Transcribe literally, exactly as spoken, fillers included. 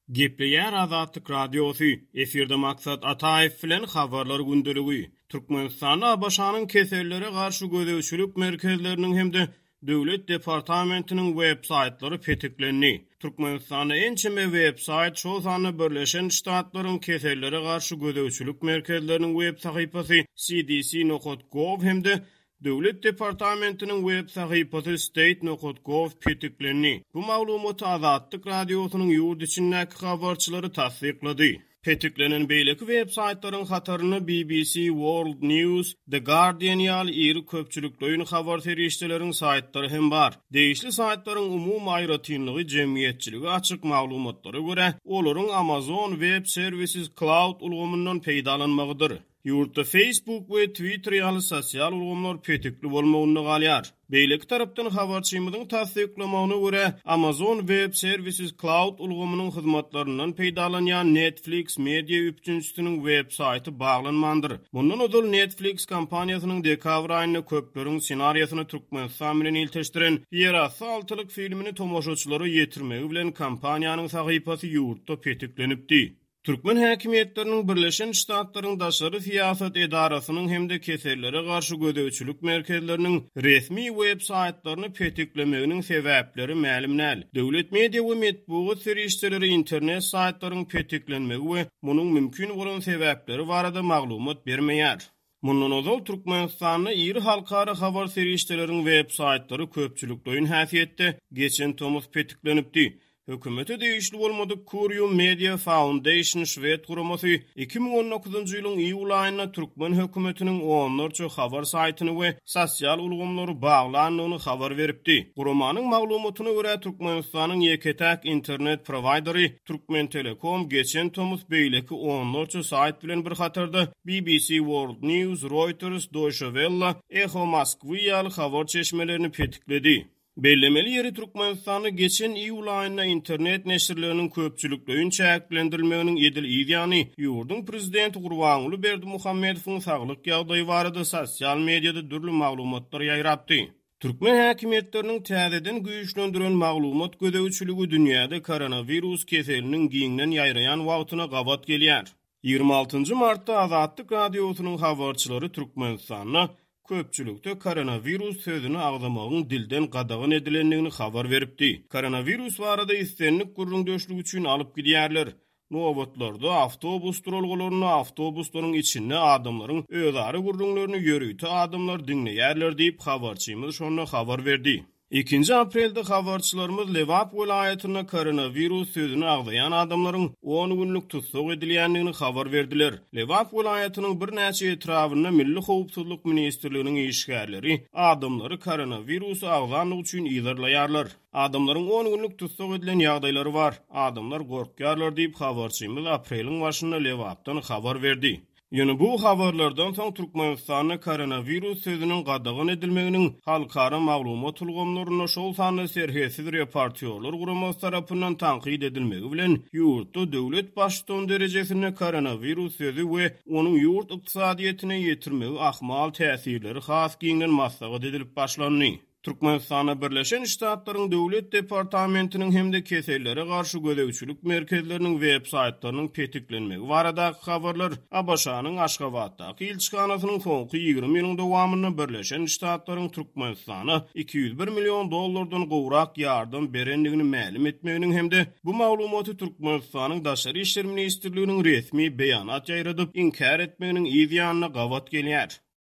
Gepleýär Azatlyk Radiosu, efirde maksat Ataýew bilen habarlar gündeligi. Türkmenistanda başanyň keserlere garşy gözeçilik merkezleriniň hemde Döwlet Departamentiniň web saytlary petiklendi. Türkmenistanda ençeme web sayt şo sany Birleşen Ştatlaryň keserlere garşy gözeçilik merkezleriniň web sahypasy c d c nokta gov hemde Döwlet Departamentiniň web sahypasy state nokta gov petiklendi. Bu maglumaty Azatlyk Radiosynyň ýurt içindäki habarçylary tasdiklady. Petiklenen beýleki web saytlaryň hataryny B B C World News, The Guardian ýaly iri köpçülikliň habar terişçileriň saytlary hem bar. Değişli saytlaryň umumy aýratynlygy jemgyýetçiligi açyk maglumatlara görä, olaryň Amazon Web Services Cloud ulgamyndan peýdalanmagydyr. Ýurtda Facebook we Twitter ýaly sosial ulgamlar petikli bolmagyny galýar. Beýleki tarapdan habarçymyzyň tasdiklamagyna görä, Amazon Web Services Cloud ulgamynyň hyzmatlaryndan peýdalanýan Netflix media üçinçisiniň web saýty baglanmandyr. Bundan öňe Netflix kompaniýasynyň dekabr aýyna köpleriň senariýasyny Türkmenistan bilen ilteşdiren Ýerasy altylyk filmini tomoşaçylara ýetirmegi bilen kompaniýanyň sahypasy ýurtda petiklenipdi. Türkmen häkimetleriniň Birleşen Ştatlaryň daşary siýasat edarasynyň hemde keserlere garşy gözeçilik merkezleriniň resmi web saytlaryny petiklemeginiň sebäpleri ma'lum näl. Döwlet media we medeniýet serişçileri internet saytlarynyň petiklenmegi we munyň mümkin bolan sebäpleri barada maglumat bermeýär. Mundan ozal Türkmenistanyň iri halkara habar serişçileriň web saytlary köpçülikliň häsiýetde geçen tomuz petiklenipdi. Hökümete değişli bolmady Kurium Media Foundation Şwed guramasy iki ming on dokuzunçy ýylyň iýul aýynda Türkmen hökümetiniň onlarça habar saytyny we sosial ulgamlary baglanlygyny habar beripdi. Guramanyň maglumatyna görä Türkmenistanyň ýeketäk internet providery Türkmen Telekom geçen tomuz beýleki onlarça sayt bilen bir hatarda B B C World News, Reuters, Deutsche Welle, Echo Moskwy ýaly habar çeşmelerini petikledi. Bellemeli yeri Türkmenistany geçen iýul aýynda internet neşirleriniň köpçülikliň çäklendirilmeginiň edil ýany ýurdun prezidenti Gurbanuly Berdimuhammedowyň saglyk ýagdaýy barada sosial mediada dürli maglumatlar ýaýratdy. Türkmen häkimetleriniň täzeden güýçlendiren maglumat gözeçiligi dünýäde koronavirus keseliniň giňden ýaýrayan wagtyna gabat gelýär. ýygrimi altyncy martda Azatlyk Radiosynyň habarçylary Türkmenistanyň köpçülükde koronavirus sözünü agdamagyň dilden gadagyn edilendigini habar beripdi. Koronavirus barada istenlik gurrundeşligi üçin alyp gidýärler. Nowatlarda awtobus duralgalaryny awtobuslaryň içinde adamlaryň özari gurrunlaryny ýörüýte adamlar diňleýärler diýip habarçymyz şonu habar berdi. ikinji aprelde habarçylarymyz Lewap welaýatyna koronavirus sözünü agdayan adamlaryň on günlük tutsak edilýändigini habar berdiler. Lewap welaýatynyň bir näçe etrawyna Milli Howpsuzlyk Ministrliginiň işgärleri adamlary koronavirus agdanlygy üçin ýygyrlaýarlar. Adamlaryň on günlük tutsak edilen ýagdaýlary bar. Adamlar gorkýarlar diýip habarçymyz apreliň başynda Lewapdan habar berdi. Ýöne bu habarlardan soň Türkmenistanyň koronavirus sözünün gadagyn edilmeginiň halkara maglumat ulgamlaryna şol sanly serhesiz reportýorlar guramasy tarapyndan tanqid edilmegi bilen ýurtda döwlet başçylygy derejesinde koronavirus sözü we onuň ýurt ykdysadyetine ýetirmegi ahmal täsirleri has giňden maslahat edilip başlandy. Türkmenistana Birleşen Ştatlaryň Döwlet Departamentiniň hemde keserlere garşy gözeçilik merkezleriniň web saytlarynyň petiklenmegi baradaky habarlar Abaşanyň Aşgabatdaky ilçikanasynyň soňky ýygrimi ýylyň dowamyny Birleşen Ştatlaryň Türkmenistana iki ýüz bir million dollardan gowrak ýardym berendigini ma'lum etmeginiň hemde bu maglumaty Türkmenistanyň Daşary işler ministrliginiň resmi beýanat ýaýradyp inkar etmeginiň ýygynyna gabat gelýär.